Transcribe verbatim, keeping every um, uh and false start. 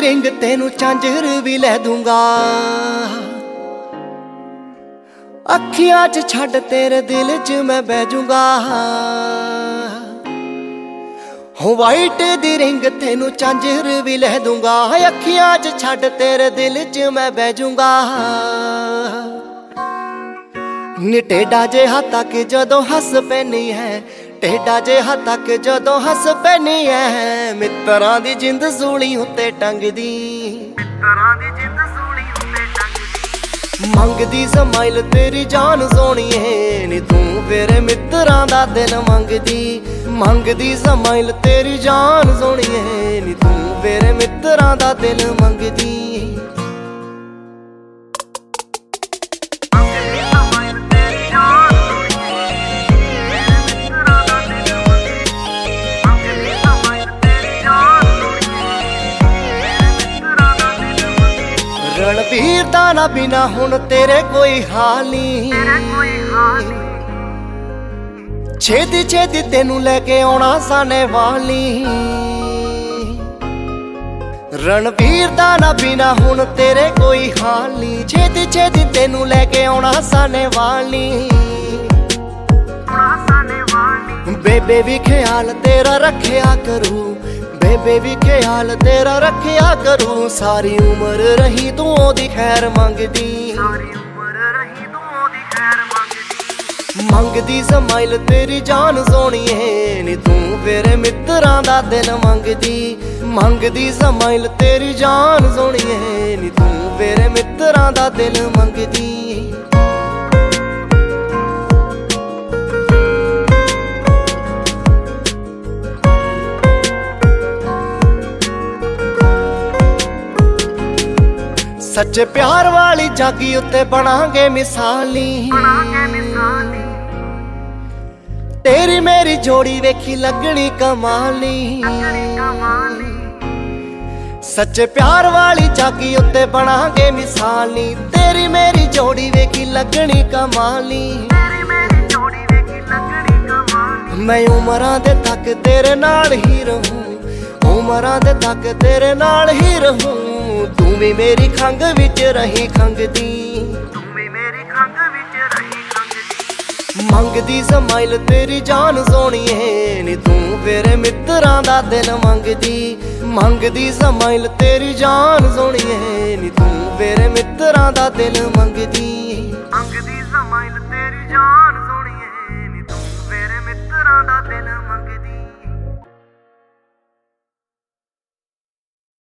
Ring ਤੈਨੂੰ ਝਾਂਜਰ ਵੀ ਲੈ ਦੂੰਗਾ। ਅੱਖੀਆਂ 'ਚ ਛੱਡ ਤੇਰੇ ਦਿਲ 'ਚ ਮੈਂ ਬਹਿ ਜੂੰਗਾ। ਹੋ ਵਾਈਟ ਦੀ ਰਿੰਗ ਤੈਨੂੰ ਝਾਂਜਰ ਵੀ ਲੈ ਦੂੰਗਾ। ਅੱਖੀਆਂ 'ਚ ਛੱਡ ਤੇਰੇ ਦਿਲ 'ਚ ਮੈਂ ਬਹਿ ਜੂੰਗਾ। ਨੀ ਟੇਢਾ ਜਿਹਾ ਤੱਕ ਜਦੋਂ ਹੱਸ ਪੈਨੀ ਹੈ, ਟੇਢਾ ਜਿਹਾ ਤੱਕ ਜਦੋਂ ਹੱਸ ਪੈਨੀ ਹੈ। ਮਿੱਤਰਾਂ ਦੀ ਜਿੰਦ ਸੂਲੀ ਉੱਤੇ ਟੰਗਦੀ, ਮਿੱਤਰਾਂ ਦੀ ਜਿੰਦ ਸੂਲੀ ਉੱਤੇ ਟੰਗਦੀ। ਮੰਗਦੀ ਸਮਾਈਲ ਤੇਰੀ ਜਾਨ ਸੋਹਣੀਏ, ਨੀ ਤੂੰ ਫਿਰ ਮਿੱਤਰਾਂ ਦਾ ਦਿਲ ਮੰਗਦੀ। ਮੰਗਦੀ ਸਮਾਈਲ ਤੇਰੀ ਜਾਨ ਸੋਹਣੀਏ, ਨੀ ਤੂੰ ਫਿਰ ਮਿੱਤਰਾਂ ਦਾ ਦਿਲ ਮੰਗਦੀ। ਰਣਵੀਰ ਦਾ ਨਾ ਬਿਨਾ ਹੁਣ ਤੇਰੇ ਕੋਈ ਹਾਲ ਨੀ। ਛੇਤੀ ਛੇਤੀ ਤੈਨੂੰ ਲੈ ਕੇ ਆਉਣਾ ਸਾਨੇ ਵਾਲੀ। ਰਣਵੀਰ ਦਾ ਨਾ ਬਿਨਾ ਹੁਣ ਤੇਰੇ ਕੋਈ ਹਾਲ ਨੀ। ਛੇਤੀ ਛੇਤੀ ਤੈਨੂੰ ਲੈ ਕੇ ਆਉਣਾ ਸਾਨੇ ਵਾਲੀ। ਬੇਬੇ ਵੀ ਖਿਆਲ ਤੇਰਾ ਰੱਖਿਆ ਕਰੂ, ਬੇਬੇ ਵੀ ਖਿਆਲ ਤੇਰਾ ਰੱਖਿਆ ਕਰੂ। ਸਾਰੀ ਉਮਰ ਰਹੀ ਤੂੰ ਉਹਦੀ ਖੈਰ ਮੰਗਦੀ, ਸਾਰੀ ਉਮਰ ਰਹੀ ਤੂੰ ਉਹਦੀ ਖੈਰ ਮੰਗਦੀ। ਮੰਗਦੀ ਸਮਾਈਲ ਤੇਰੀ ਜਾਨ ਸੋਹਣੀਏ, ਨੀ ਤੂੰ ਫਿਰ ਮਿੱਤਰਾਂ ਦਾ ਦਿਲ ਮੰਗਦੀ। ਮੰਗਦੀ ਸਮਾਈਲ ਤੇਰੀ ਜਾਨ ਸੋਹਣੀਏ, ਨੀ ਤੂੰ ਫਿਰ ਮਿੱਤਰਾਂ ਦਾ ਦਿਲ ਮੰਗਦੀ। ਸੱਚੇ ਪਿਆਰ ਵਾਲੀ ਜਾਗੀ ਉੱਤੇ ਬਣਾਂਗੇ ਮਿਸਾਲੀ। ਤੇਰੀ ਮੇਰੀ ਜੋੜੀ ਵੇਖੀ ਲੱਗਣੀ ਕਮਾਲੀ। ਸੱਚੇ ਪਿਆਰ ਵਾਲੀ ਜਾਗੀ ਉੱਤੇ ਬਣਾਂਗੇ ਮਿਸਾਲੀ। ਤੇਰੀ ਮੇਰੀ ਜੋੜੀ ਵੇਖੀ ਲੱਗਣੀ ਕਮਾਲੀ। ਮੈਂ ਉਮਰਾਂ ਦੇ ਤੱਕ ਤੇਰੇ ਨਾਲ ਹੀ ਰਹੂੰ, ਉਮਰਾਂ ਦੇ ਤੱਕ ਤੇਰੇ ਨਾਲ ਹੀ ਰਹੂੰ। ਤੂੰ ਵੀ ਮੇਰੀ ਖੰਘ ਵਿੱਚ ਰਹੀ ਖੰਘਦੀ, ਤੂੰ ਵੀ ਮੇਰੀ ਖੰਘ ਵਿੱਚ ਰਹੀ ਖੰਘਦੀ। ਮੰਗਦੀ ਸਮਾਈਲ ਤੇਰੀ ਜਾਨ ਸੋਹਣੀਏ, ਨੀ ਤੂੰ ਫਿਰ ਮਿੱਤਰਾਂ ਦਾ ਦਿਲ ਮੰਗਦੀ। ਮੰਗਦੀ ਸਮਾਈਲ ਤੇਰੀ ਜਾਨ ਸੋਹਣੀਏ, ਨੀ ਤੂੰ ਫਿਰ ਮਿੱਤਰਾਂ ਦਾ ਦਿਲ ਮੰਗਦੀ। ਮੰਗਦੀ ਸਮਾਈਲ ਤੇਰੀ ਜਾਨ